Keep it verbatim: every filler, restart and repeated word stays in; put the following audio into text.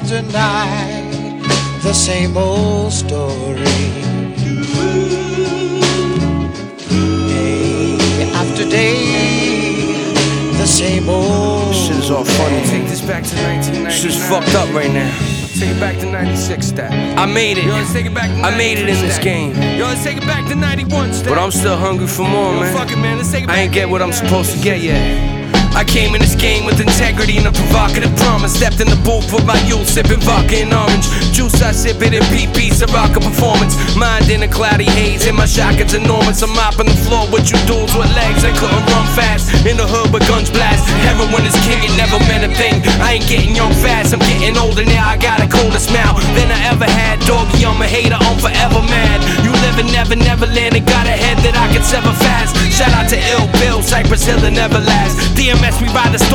tonight, the same old story. Day after day, the same old. Shit is all funny. Take this back to nineteen ninety-nine. Shit's fucked up right now. Take it back to ninety-six step. I made it. Yo, let's take it back to I made it in this step. game. Yo, let's take it back to ninety-one step. But I'm still hungry for more, Yo, man. fuck it, man. Let's take it back I ain't get what I'm to supposed to get yet. I came in this game with integrity and a provocative promise. Stepped in the booth with my youth, sipping vodka and orange juice. I sip it in P P's, a rocker performance. Mind in a cloudy haze, and my shotgun's enormous. I'm mopping the floor with you dudes with legs that couldn't run fast. In the hood with guns blast. Heroin is king, it never meant a thing. I ain't getting young fast, I'm getting older now. I got a colder smile than I ever had. Doggy, I'm a hater, I'm forever mad. You live in Never Never Land and got a head that I can sever fast. Shout out to Ill Bill, Cypress Hill and Everlast. D M S, we ride the storm.